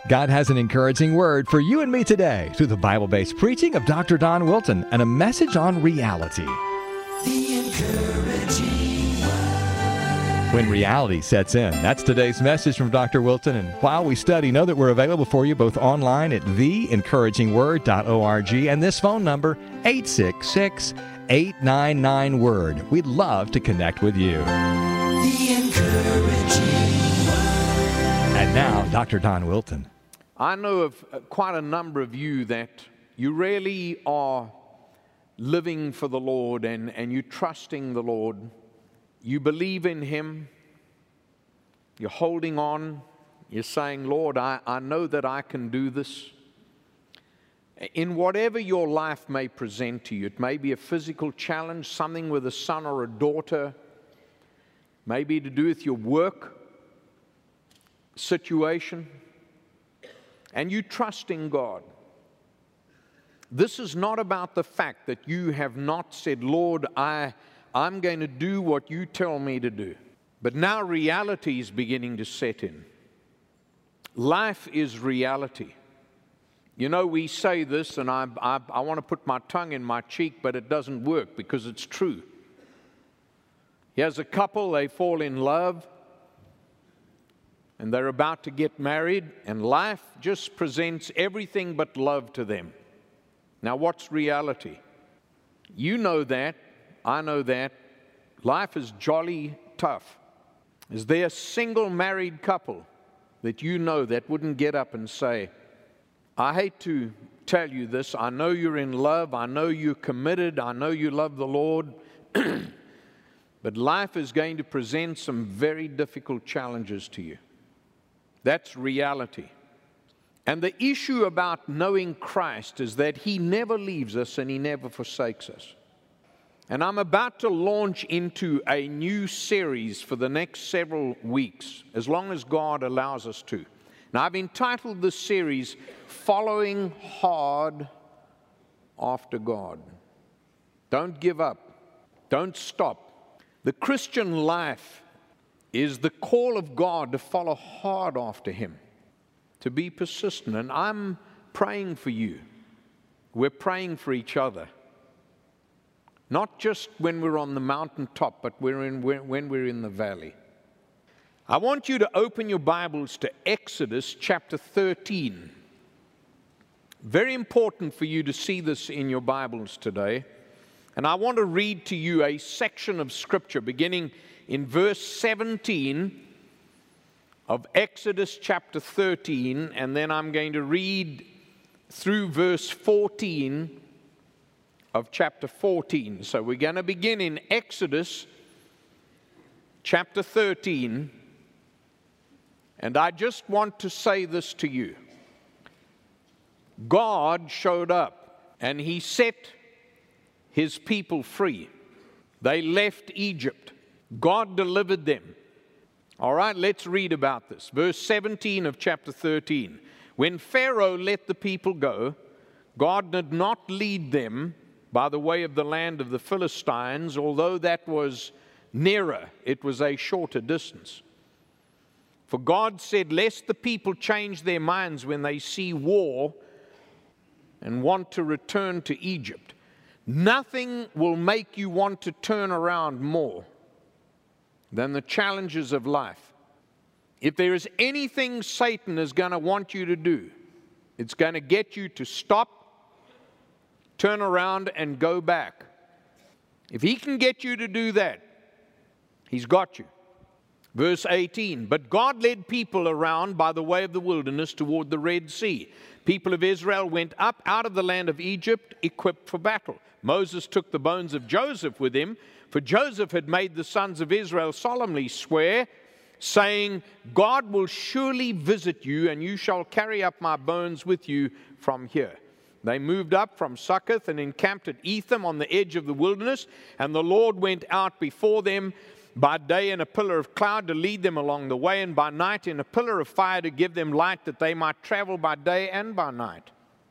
God has an encouraging word for you and me today through the Bible-based preaching of Dr. Don Wilton and a message on reality. The encouraging word. When reality sets in, that's today's message from Dr. Wilton. And while we study, know that we're available for you both online at theencouragingword.org and this phone number, 866-899-WORD. We'd love to connect with you. The encouraging word. And now, Dr. Don Wilton. I know of quite a number of you that you really are living for the Lord and you're trusting the Lord. You believe in Him. You're holding on. You're saying, Lord, I know that I can do this. In whatever your life may present to you, it may be a physical challenge, something with a son or a daughter, maybe to do with your work situation, and you trust in God. This is not about the fact that you have not said, Lord, I'm going to do what you tell me to do. But now reality is beginning to set in. Life is reality. You know, we say this, and I want to put my tongue in my cheek, but it doesn't work because it's true. Here's a couple, they fall in love, and they're about to get married, and life just presents everything but love to them. Now, what's reality? You know that. I know that. Life is jolly tough. Is there a single married couple that you know that wouldn't get up and say, I hate to tell you this, I know you're in love, I know you're committed, I know you love the Lord, but life is going to present some very difficult challenges to you. That's reality. And the issue about knowing Christ is that He never leaves us and He never forsakes us. And I'm about to launch into a new series for the next several weeks, as long as God allows us to. Now, I've entitled this series, Following Hard After God. Don't give up. Don't stop. The Christian life is the call of God to follow hard after Him, to be persistent. And I'm praying for you. We're praying for each other. Not just when we're on the mountaintop, but when we're in the valley. I want you to open your Bibles to Exodus chapter 13. Very important for you to see this in your Bibles today. And I want to read to you a section of Scripture beginning in verse 17 of Exodus chapter 13, and then I'm going to read through verse 14 of chapter 14. So we're going to begin in Exodus chapter 13, and I just want to say this to you. God showed up, and He set His people free. They left Egypt. God delivered them. All right, let's read about this. Verse 17 of chapter 13. When Pharaoh let the people go, God did not lead them by the way of the land of the Philistines, although that was nearer. It was a shorter distance. For God said, lest the people change their minds when they see war and want to return to Egypt. Nothing will make you want to turn around more than the challenges of life. If there is anything Satan is going to want you to do, it's going to get you to stop, turn around, and go back. If he can get you to do that, he's got you. Verse 18, but God led people around by the way of the wilderness toward the Red Sea. People of Israel went up out of the land of Egypt, equipped for battle. Moses took the bones of Joseph with him, for Joseph had made the sons of Israel solemnly swear, saying, God will surely visit you, and you shall carry up my bones with you from here. They moved up from Succoth and encamped at Etham on the edge of the wilderness, and the Lord went out before them by day in a pillar of cloud to lead them along the way, and by night in a pillar of fire to give them light, that they might travel by day and by night,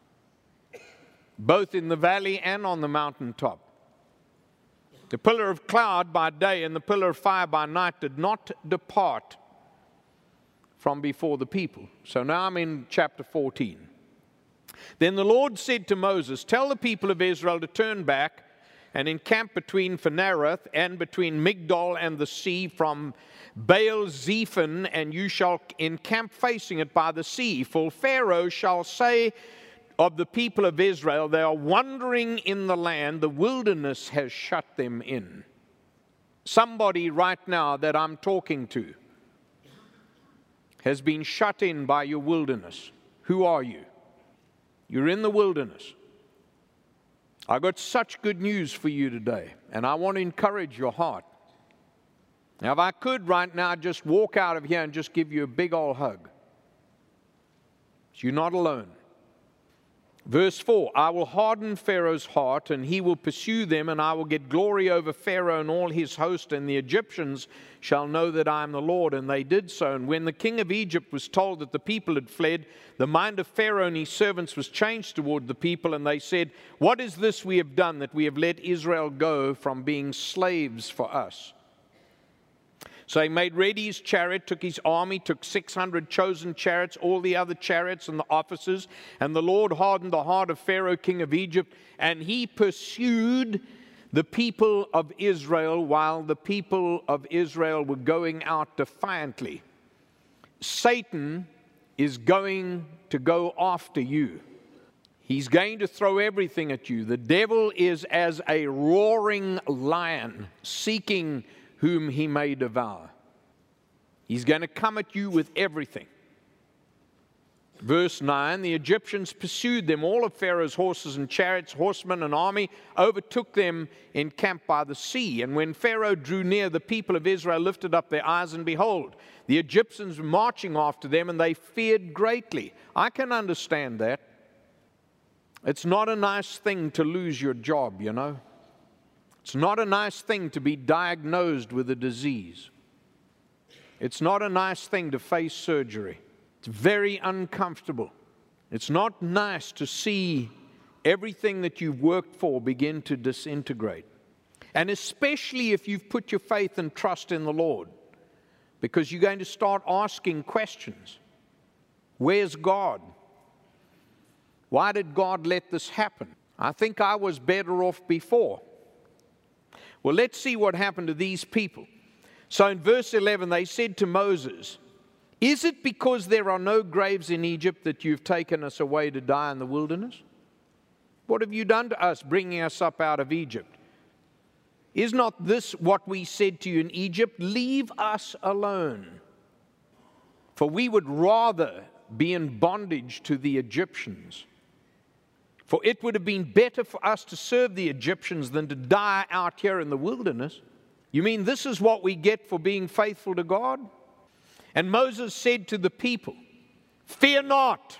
both in the valley and on the mountaintop. The pillar of cloud by day and the pillar of fire by night did not depart from before the people. So now I'm in chapter 14. Then the Lord said to Moses, tell the people of Israel to turn back and encamp between Phanereth and between Migdol and the sea from Baal-zephon, and you shall encamp facing it by the sea. For Pharaoh shall say of the people of Israel, they are wandering in the land, the wilderness has shut them in. Somebody right now that I'm talking to has been shut in by your wilderness. Who are you? You're in the wilderness. I got such good news for you today, and I want to encourage your heart. Now, if I could right now just walk out of here and just give you a big old hug. You're not alone. Verse 4, I will harden Pharaoh's heart, and he will pursue them, and I will get glory over Pharaoh and all his host, and the Egyptians shall know that I am the Lord. And they did so. And when the king of Egypt was told that the people had fled, the mind of Pharaoh and his servants was changed toward the people, and they said, what is this we have done, that we have let Israel go from being slaves for us? So he made ready his chariot, took his army, took 600 chosen chariots, all the other chariots and the officers. And the Lord hardened the heart of Pharaoh, king of Egypt, and he pursued the people of Israel while the people of Israel were going out defiantly. Satan is going to go after you. He's going to throw everything at you. The devil is as a roaring lion seeking whom he may devour. He's going to come at you with everything. Verse 9, the Egyptians pursued them. All of Pharaoh's horses and chariots, horsemen and army, overtook them encamped by the sea. And when Pharaoh drew near, the people of Israel lifted up their eyes, and behold, the Egyptians were marching after them, and they feared greatly. I can understand that. It's not a nice thing to lose your job, you know. It's not a nice thing to be diagnosed with a disease. It's not a nice thing to face surgery. It's very uncomfortable. It's not nice to see everything that you've worked for begin to disintegrate. And especially if you've put your faith and trust in the Lord, because you're going to start asking questions. Where's God? Why did God let this happen? I think I was better off before. Well, let's see what happened to these people. So in verse 11, they said to Moses, is it because there are no graves in Egypt that you've taken us away to die in the wilderness? What have you done to us, bringing us up out of Egypt? Is not this what we said to you in Egypt? Leave us alone. For we would rather be in bondage to the Egyptians. For it would have been better for us to serve the Egyptians than to die out here in the wilderness. You mean this is what we get for being faithful to God? And Moses said to the people, fear not.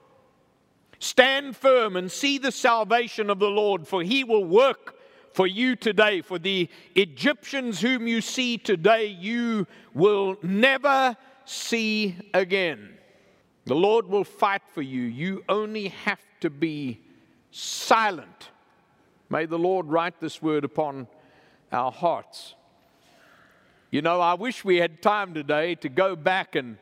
Stand firm and see the salvation of the Lord, for he will work for you today. For the Egyptians whom you see today, you will never see again. The Lord will fight for you. You only have to be silent. May the Lord write this word upon our hearts. You know, I wish we had time today to go back and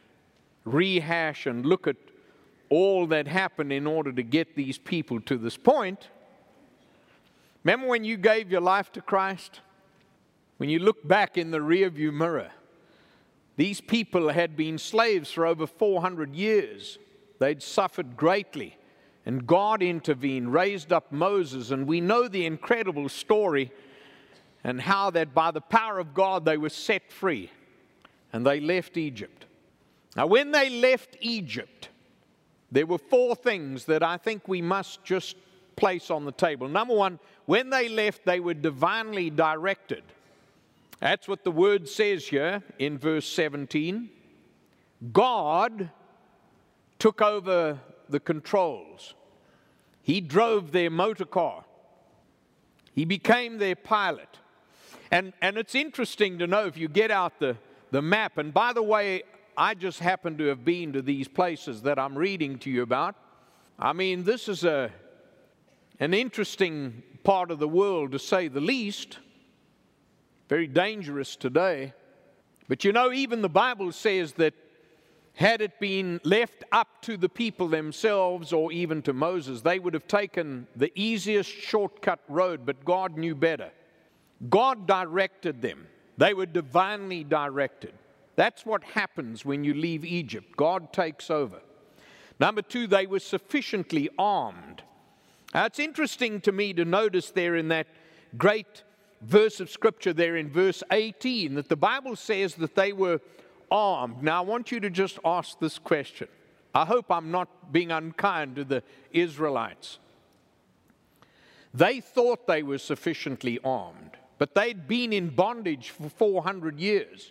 rehash and look at all that happened in order to get these people to this point. Remember when you gave your life to Christ? When you look back in the rearview mirror, these people had been slaves for over 400 years. They'd suffered greatly. And God intervened, raised up Moses, and we know the incredible story and how that by the power of God they were set free and they left Egypt. Now when they left Egypt, there were 4 things that I think we must just place on the table. Number one, when they left, they were divinely directed. That's what the word says here in verse 17. God took over the controls. He drove their motor car. He became their pilot. And it's interesting to know if you get out the map. And by the way, I just happen to have been to these places that I'm reading to you about. I mean, this is an interesting part of the world, to say the least. Very dangerous today. But you know, even the Bible says that Had it been left up to the people themselves or even to Moses, they would have taken the easiest shortcut road, but God knew better. God directed them. They were divinely directed. That's what happens when you leave Egypt. God takes over. Number two, they were sufficiently armed. Now, it's interesting to me to notice there in that great verse of Scripture there in verse 18 that the Bible says that they were armed. Now, I want you to just ask this question. I hope I'm not being unkind to the Israelites. They thought they were sufficiently armed, but they'd been in bondage for 400 years.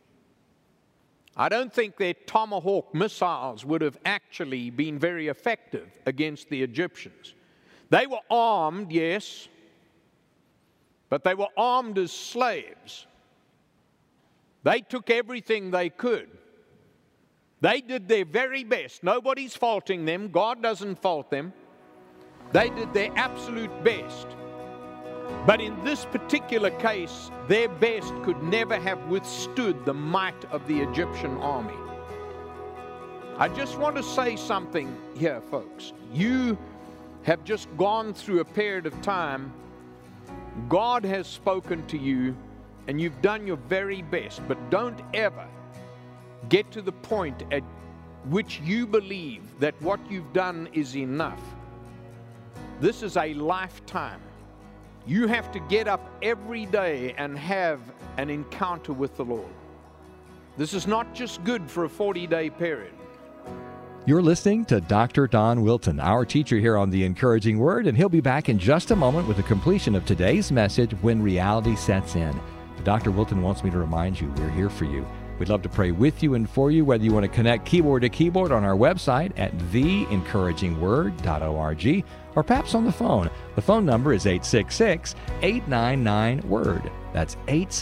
I don't think their Tomahawk missiles would have actually been very effective against the Egyptians. They were armed, yes, but they were armed as slaves. They took everything they could. They did their very best. Nobody's faulting them. God doesn't fault them. They did their absolute best. But in this particular case, their best could never have withstood the might of the Egyptian army. I just want to say something here, folks. You have just gone through a period of time. God has spoken to you, and you've done your very best, but don't ever get to the point at which you believe that what you've done is enough. This is a lifetime. You have to get up every day and have an encounter with the Lord. This is not just good for a 40-day period. You're listening to Dr. Don Wilton, our teacher here on The Encouraging Word, and he'll be back in just a moment with the completion of today's message, When Reality Sets In. Dr. Wilton wants me to remind you we're here for you. We'd love to pray with you and for you, whether you want to connect keyboard to keyboard on our website at theencouragingword.org or perhaps on the phone. The phone number is 866-899-WORD. That's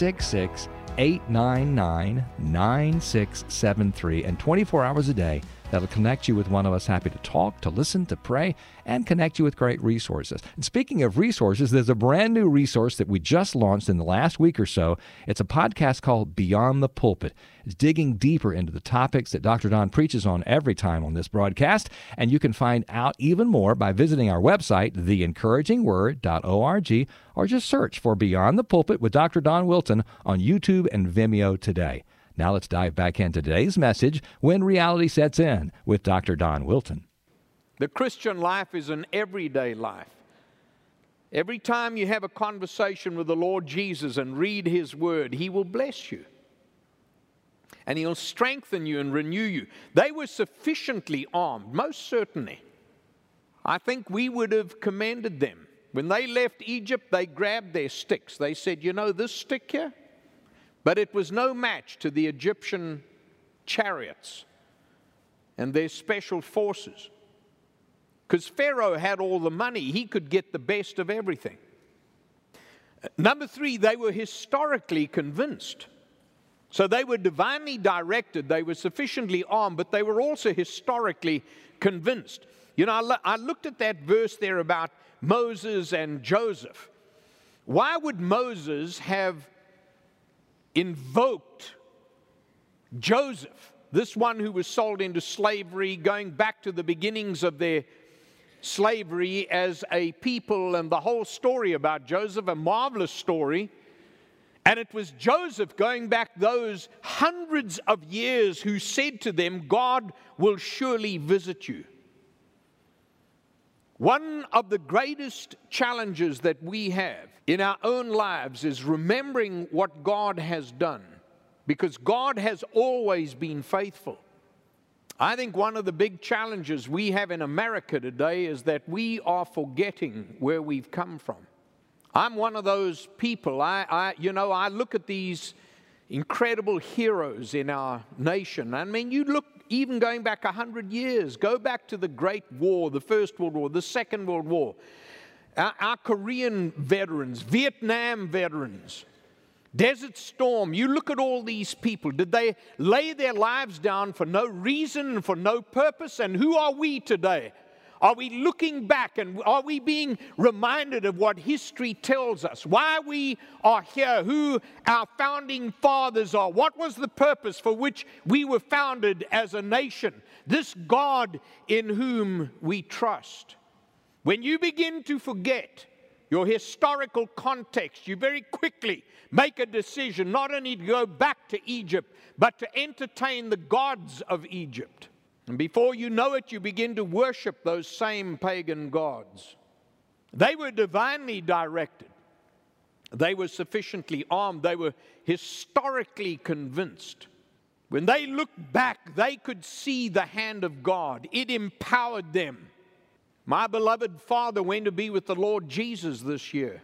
866-899-9673. And 24 hours a day, that'll connect you with one of us, happy to talk, to listen, to pray, and connect you with great resources. And speaking of resources, there's a brand new resource that we just launched in the last week or so. It's a podcast called Beyond the Pulpit. It's digging deeper into the topics that Dr. Don preaches on every time on this broadcast, and you can find out even more by visiting our website, theencouragingword.org, or just search for Beyond the Pulpit with Dr. Don Wilton on YouTube and Vimeo today. Now let's dive back into today's message, When Reality Sets In, with Dr. Don Wilton. The Christian life is an everyday life. Every time you have a conversation with the Lord Jesus and read His Word, He will bless you. And He'll strengthen you and renew you. They were sufficiently armed, most certainly. I think we would have commended them. When they left Egypt, they grabbed their sticks. They said, you know, this stick here? But it was no match to the Egyptian chariots and their special forces. Because Pharaoh had all the money. He could get the best of everything. Number three, they were historically convinced. So they were divinely directed. They were sufficiently armed, but they were also historically convinced. You know, I looked at that verse there about Moses and Joseph. Why would Moses have invoked Joseph, this one who was sold into slavery, going back to the beginnings of their slavery as a people, and the whole story about Joseph, a marvelous story. And it was Joseph, going back those hundreds of years, who said to them, God will surely visit you. One of the greatest challenges that we have in our own lives is remembering what God has done, because God has always been faithful. I think one of the big challenges we have in America today is that we are forgetting where we've come from. I'm one of those people. I look at these incredible heroes in our nation. I mean, you look even going back 100 years, go back to the Great War, the First World War, the Second World War, our Korean veterans, Vietnam veterans, Desert Storm. You look at all these people. Did they lay their lives down for no reason and for no purpose? And who are we today? Are we looking back and are we being reminded of what history tells us? Why we are here, who our founding fathers are, what was the purpose for which we were founded as a nation? This God in whom we trust. When you begin to forget your historical context, you very quickly make a decision not only to go back to Egypt, but to entertain the gods of Egypt. And before you know it, you begin to worship those same pagan gods. They were divinely directed. They were sufficiently armed. They were historically convinced. When they looked back, they could see the hand of God. It empowered them. My beloved father went to be with the Lord Jesus this year.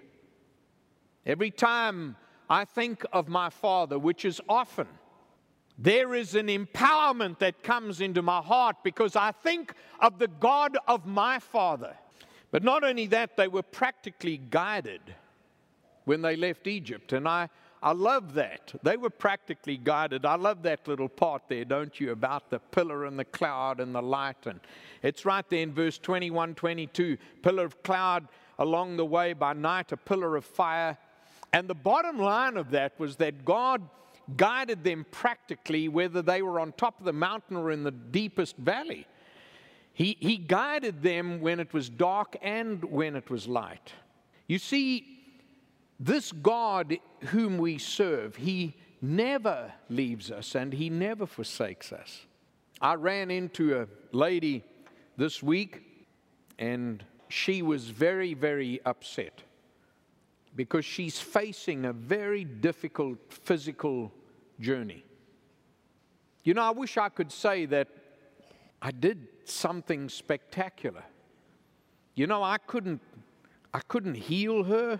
Every time I think of my father, which is often, there is an empowerment that comes into my heart because I think of the God of my father. But not only that, they were practically guided when they left Egypt. And I love that. They were practically guided. I love that little part there, don't you, about the pillar and the cloud and the light. And it's right there in verse 21, 22. Pillar of cloud along the way, by night a pillar of fire. And the bottom line of that was that God guided them practically, whether they were on top of the mountain or in the deepest valley. He guided them when it was dark and when it was light. You see, this God whom we serve, He never leaves us and He never forsakes us. I ran into a lady this week and she was very, very upset because she's facing a very difficult physical journey. You know, I wish I could say that I did something spectacular. You know, I couldn't heal her.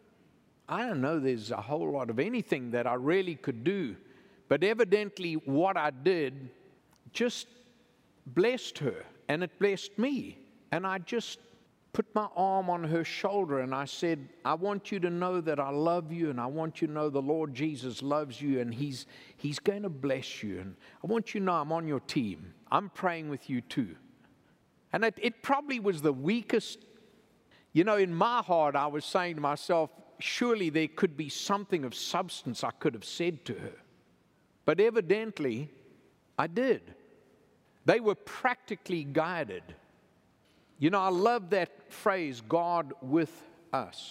I don't know, there's a whole lot of anything that I really could do. But evidently what I did just blessed her, and it blessed me. And I just put my arm on her shoulder and I said, I want you to know that I love you, and I want you to know the Lord Jesus loves you, and He's going to bless you. And I want you to know I'm on your team. I'm praying with you too. And it probably was the weakest. You know, in my heart, I was saying to myself, surely there could be something of substance I could have said to her. But evidently, I did. They were practically guided. You know, I love that phrase, God with us.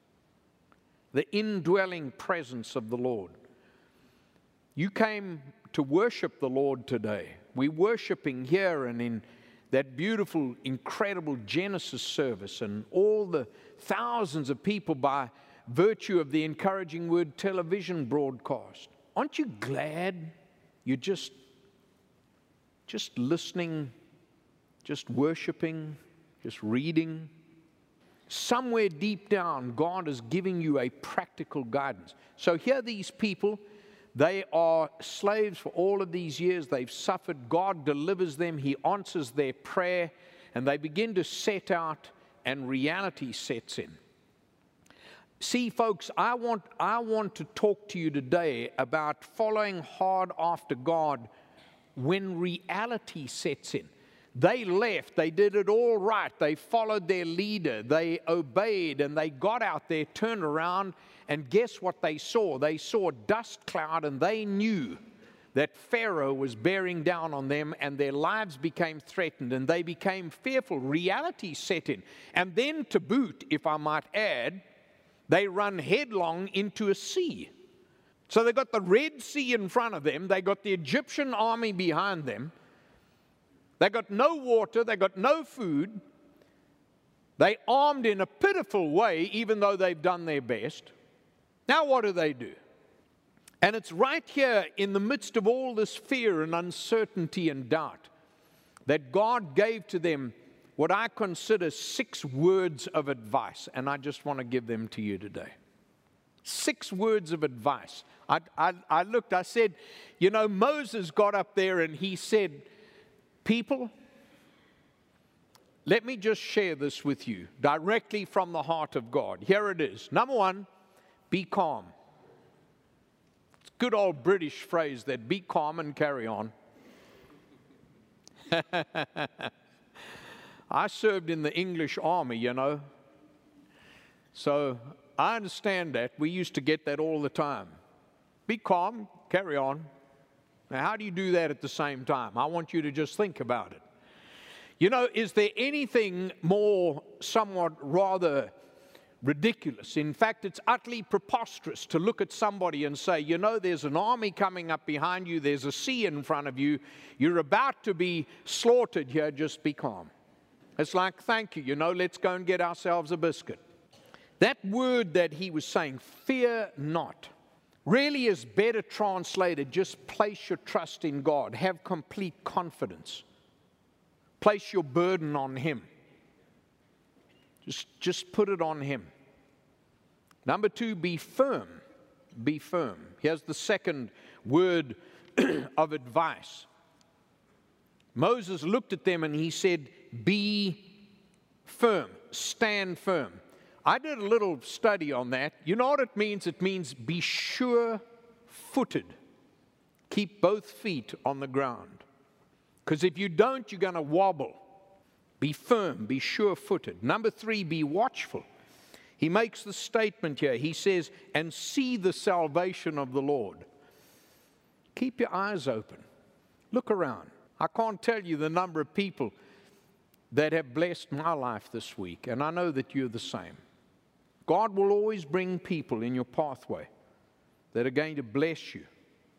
The indwelling presence of the Lord. You came to worship the Lord today. We're worshiping here and in that beautiful, incredible Genesis service, and all the thousands of people by virtue of the Encouraging Word television broadcast. Aren't you glad you're just listening, just worshiping, just reading? Somewhere deep down, God is giving you a practical guidance. So here these people, they are slaves for all of these years. They've suffered. God delivers them. He answers their prayer. And they begin to set out, and reality sets in. See, folks, I want to talk to you today about following hard after God when reality sets in. They left. They did it all right. They followed their leader. They obeyed, and they got out there, turned around, and guess what they saw? They saw a dust cloud, and they knew that Pharaoh was bearing down on them, and their lives became threatened, and they became fearful. Reality set in. And then to boot, if I might add, they run headlong into a sea. So they got the Red Sea in front of them. They got the Egyptian army behind them. They got no water. They got no food. They armed in a pitiful way, even though they've done their best. Now what do? And it's right here in the midst of all this fear and uncertainty and doubt that God gave to them what I consider 6 words of advice. And I just want to give them to you today. 6 words of advice. I looked, I said, you know, Moses got up there and he said, people, let me just share this with you directly from the heart of God. Here it is. Number 1, be calm. It's a good old British phrase that, be calm and carry on. I served in the English army, you know. So I understand that. We used to get that all the time. Be calm, carry on. Now, how do you do that at the same time? I want you to just think about it. You know, is there anything more somewhat rather ridiculous? In fact, it's utterly preposterous to look at somebody and say, you know, there's an army coming up behind you, there's a sea in front of you, you're about to be slaughtered here, just be calm. It's like, thank you, you know, let's go and get ourselves a biscuit. That word that he was saying, fear not, really is better translated, just place your trust in God, have complete confidence. Place your burden on Him. Just put it on Him. Number 2, be firm. Be firm. Here's the second word of advice. Moses looked at them and he said, be firm. Stand firm. I did a little study on that. You know what it means? It means be sure-footed. Keep both feet on the ground. Because if you don't, you're going to wobble. Be firm, be sure-footed. Number 3, be watchful. He makes the statement here. He says, and see the salvation of the Lord. Keep your eyes open. Look around. I can't tell you the number of people that have blessed my life this week, and I know that you're the same. God will always bring people in your pathway that are going to bless you.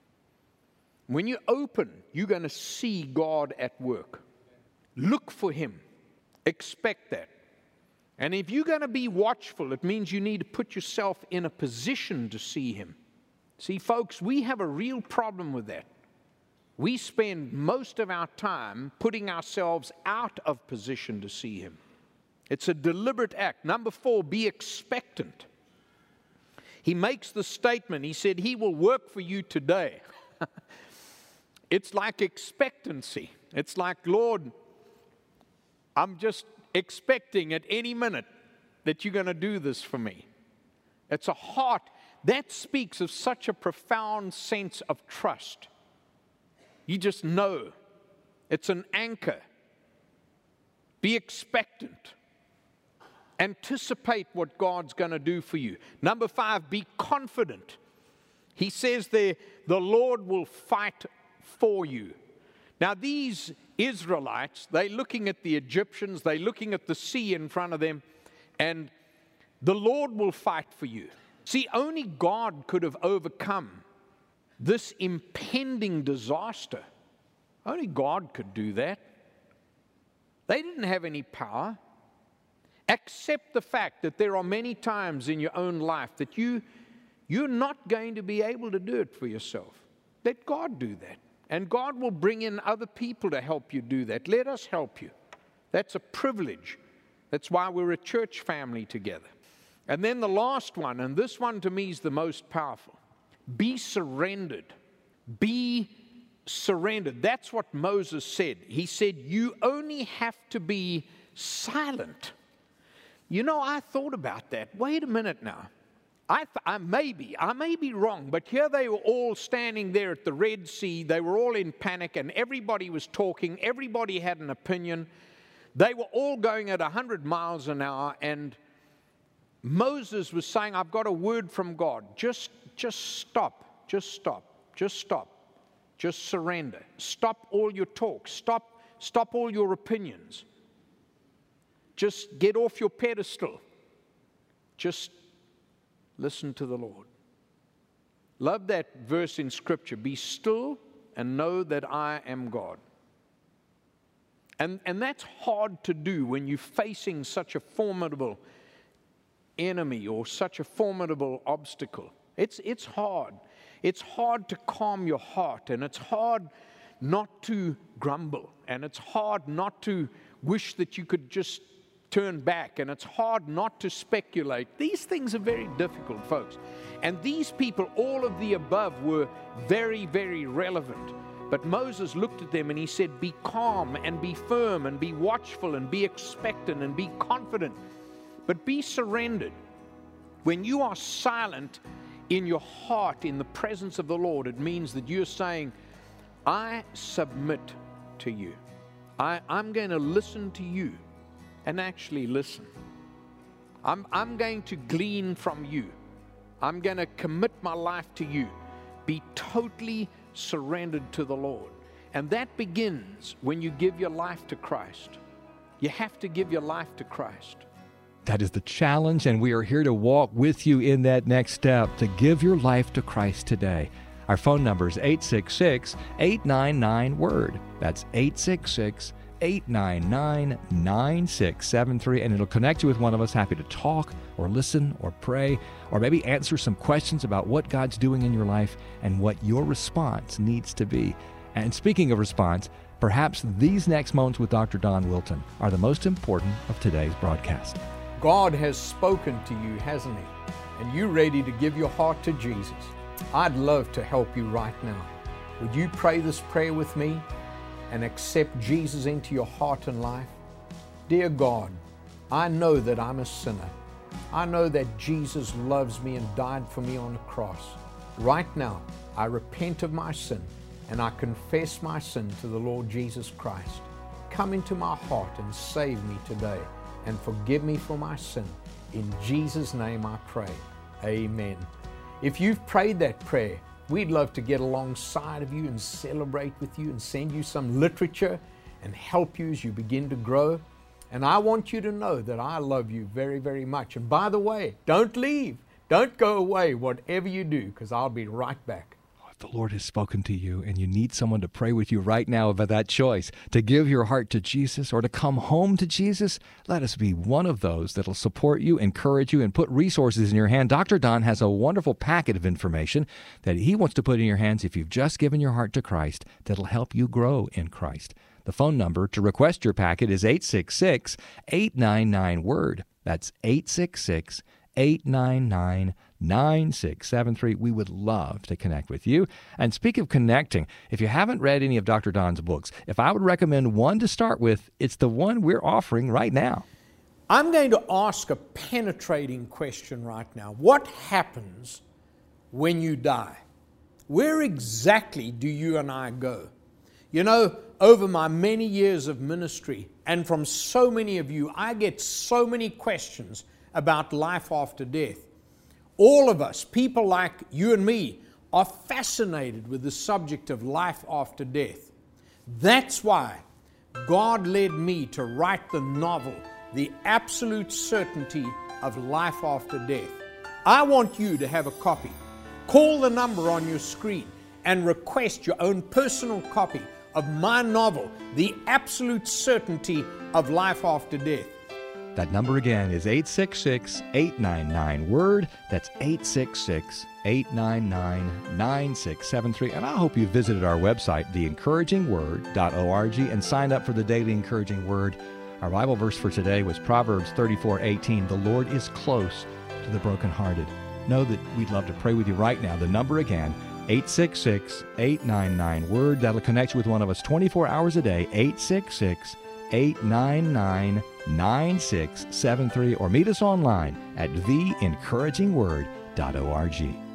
When you open, you're going to see God at work. Look for Him. Expect that. And if you're going to be watchful, it means you need to put yourself in a position to see Him. See, folks, we have a real problem with that. We spend most of our time putting ourselves out of position to see Him. It's a deliberate act. Number 4, be expectant. He makes the statement, he said, He will work for you today. It's like expectancy. It's like, Lord, I'm just expecting at any minute that you're going to do this for me. It's a heart that speaks of such a profound sense of trust. You just know. It's an anchor. Be expectant. Anticipate what God's going to do for you. Number 5, be confident. He says there, the Lord will fight for you. Now these Israelites, they're looking at the Egyptians, they're looking at the sea in front of them, and the Lord will fight for you. See, only God could have overcome this impending disaster. Only God could do that. They didn't have any power. Accept the fact that there are many times in your own life that you're not going to be able to do it for yourself. Let God do that. And God will bring in other people to help you do that. Let us help you. That's a privilege. That's why we're a church family together. And then the last one, and this one to me is the most powerful. Be surrendered. Be surrendered. That's what Moses said. He said, you only have to be silent. You know, I thought about that. Wait a minute now. I may be wrong, but here they were all standing there at the Red Sea. They were all in panic, and everybody was talking. Everybody had an opinion. They were all going at 100 miles an hour, and Moses was saying, I've got a word from God. Just stop. Just stop. Just stop. Just surrender. Stop all your talk. Stop all your opinions. Just get off your pedestal. Just listen to the Lord. Love that verse in Scripture. Be still and know that I am God. And that's hard to do when you're facing such a formidable enemy or such a formidable obstacle. It's hard. It's hard to calm your heart, and it's hard not to grumble, and it's hard not to wish that you could just turn back, and it's hard not to speculate. These things are very difficult, folks. And these people, all of the above, were very, very relevant. But Moses looked at them and he said, be calm and be firm and be watchful and be expectant and be confident, but be surrendered. When you are silent in your heart in the presence of the Lord, it means that you're saying, I submit to you. I'm going to listen to you. and actually listen. I'm going to glean from you. I'm going to commit my life to you. Be totally surrendered to the Lord. And that begins when you give your life to Christ. You have to give your life to Christ. That is the challenge, and we are here to walk with you in that next step, to give your life to Christ today. Our phone number is 866-899-WORD. That's 866-899-9673, and it'll connect you with one of us, happy to talk or listen or pray or maybe answer some questions about what God's doing in your life and what your response needs to be. And speaking of response, perhaps these next moments with Dr. Don Wilton are the most important of today's broadcast. God has spoken to you, hasn't He? And you ready to give your heart to Jesus? I'd love to help you right now. Would you pray this prayer with me and accept Jesus into your heart and life? Dear God, I know that I'm a sinner. I know that Jesus loves me and died for me on the cross. Right now, I repent of my sin and I confess my sin to the Lord Jesus Christ. Come into my heart and save me today and forgive me for my sin. In Jesus' name I pray. Amen. If you've prayed that prayer, we'd love to get alongside of you and celebrate with you and send you some literature and help you as you begin to grow. And I want you to know that I love you very, very much. And by the way, don't leave. Don't go away, whatever you do, because I'll be right back. The Lord has spoken to you and you need someone to pray with you right now about that choice, to give your heart to Jesus or to come home to Jesus, let us be one of those that'll support you, encourage you, and put resources in your hand. Dr. Don has a wonderful packet of information that he wants to put in your hands if you've just given your heart to Christ that'll help you grow in Christ. The phone number to request your packet is 866-899-WORD. That's 866-899-9673. We would love to connect with you. And speak of connecting, if you haven't read any of Dr. Don's books, if I would recommend one to start with, it's the one we're offering right now. I'm going to ask a penetrating question right now. What happens when you die? Where exactly do you and I go? You know, over my many years of ministry, and from so many of you, I get so many questions about life after death. All of us, people like you and me, are fascinated with the subject of life after death. That's why God led me to write the novel, The Absolute Certainty of Life After Death. I want you to have a copy. Call the number on your screen and request your own personal copy of my novel, The Absolute Certainty of Life After Death. That number again is 866-899-WORD. That's 866-899-9673. And I hope you visited our website, theencouragingword.org, and signed up for the Daily Encouraging Word. Our Bible verse for today was Proverbs 34:18. The Lord is close to the brokenhearted. Know that we'd love to pray with you right now. The number again, 866-899-WORD. That'll connect you with one of us 24 hours a day, 866-899-9673, or meet us online at theencouragingword.org.